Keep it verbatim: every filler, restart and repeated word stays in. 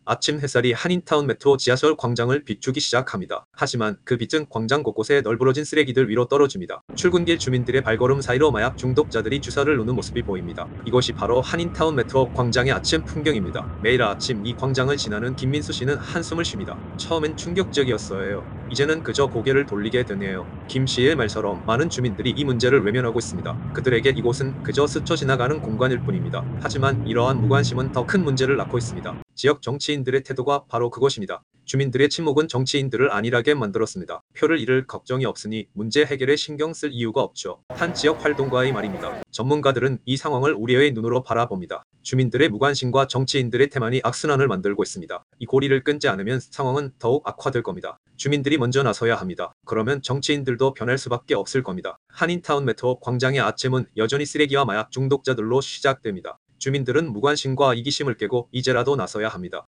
아침 햇살이 한인타운 메트로 지하철 광장을 비추기 시작합니다. 하지만 그 빛은 광장 곳곳에 널브러진 쓰레기들 위로 떨어집니다. 출근길 주민들의 발걸음 사이로 마약 중독자들이 주사를 놓는 모습이 보입니다. 이것이 바로 한인타운 메트로 광장의 아침 풍경입니다. 매일 아침 이 광장을 지나는 김민수 씨는 한숨을 쉽니다. 처음엔 충격적이었어요. 이제는 그저 고개를 돌리게 되네요. 김 씨의 말처럼 많은 주민들이 이 문제를 외면하고 있습니다. 그들에게 이곳은 그저 스쳐 지나가는 공간일 뿐입니다. 하지만 이러한 무관심은 더 큰 문제를 낳고 있습니다. 지역 정치인들의 태도가 바로 그것입니다. 주민들의 침묵은 정치인들을 안일하게 만들었습니다. 표를 잃을 걱정이 없으니 문제 해결에 신경 쓸 이유가 없죠. 한 지역 활동가의 말입니다. 전문가들은 이 상황을 우려의 눈으로 바라봅니다. 주민들의 무관심과 정치인들의 태만이 악순환을 만들고 있습니다. 이 고리를 끊지 않으면 상황은 더욱 악화될 겁니다. 주민들이 먼저 나서야 합니다. 그러면 정치인들도 변할 수밖에 없을 겁니다. 한인타운 메트로 광장의 아침은 여전히 쓰레기와 마약 중독자들로 시작됩니다. 주민들은 무관심과 이기심을 깨고 이제라도 나서야 합니다.